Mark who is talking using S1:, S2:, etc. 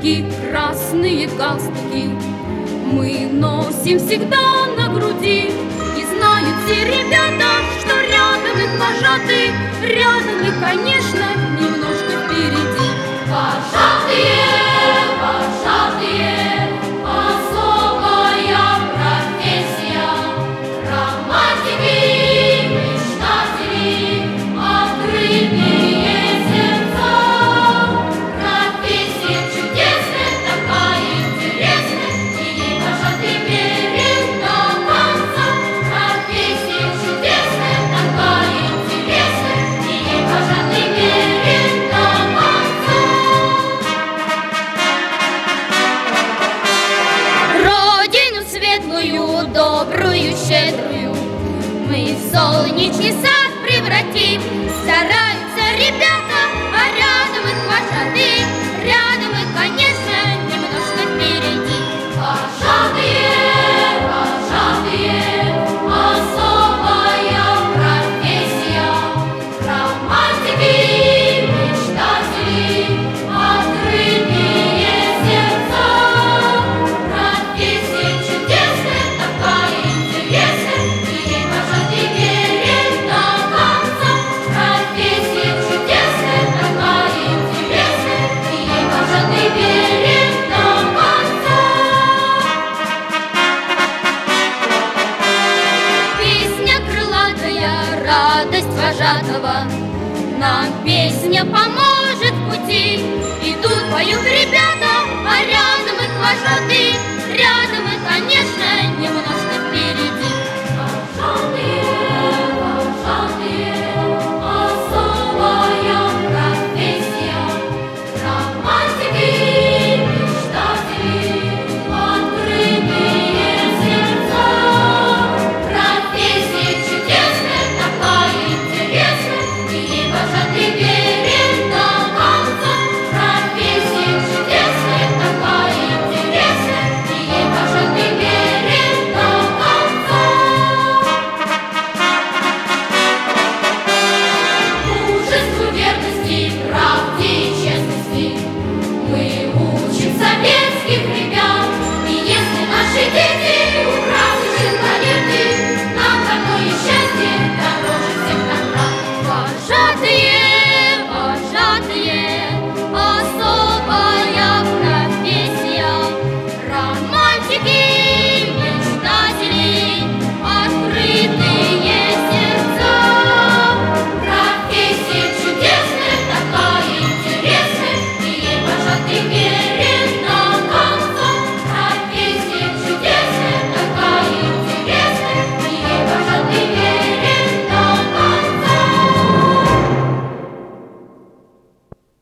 S1: галстуки, красные галстуки мы носим всегда на груди. И знают все ребята, что рядом их вожатый, рядом и, конечно, немножко впереди. Вожатые, вожатые, особая профессия. Романтики, мечтатели, открытые сердца. Профессия чудесная, такая интересная, и ей вожатый верен до конца. Профессия чудесная, такая интересная, и ей вожатый верен до конца. Родину светлую, добрую, щедрую мы в солнечный сад превратим. Стараются ребята, а рядом их вожатые, рядом и, конечно, немножко впереди. Вожатые, вожатые, особая профессия. Романтики, мечтатели, открытые сердца. Профессия чудесная, такая интересная, и ей вожатый верен до конца. Профессия чудесная, такая интересная, и ей вожатый верен до конца. Песня крылатая, радость вожатого, нам песня поможет в пути. Идут, поют ребята, а рядом их вожатый, рядом и, конечно,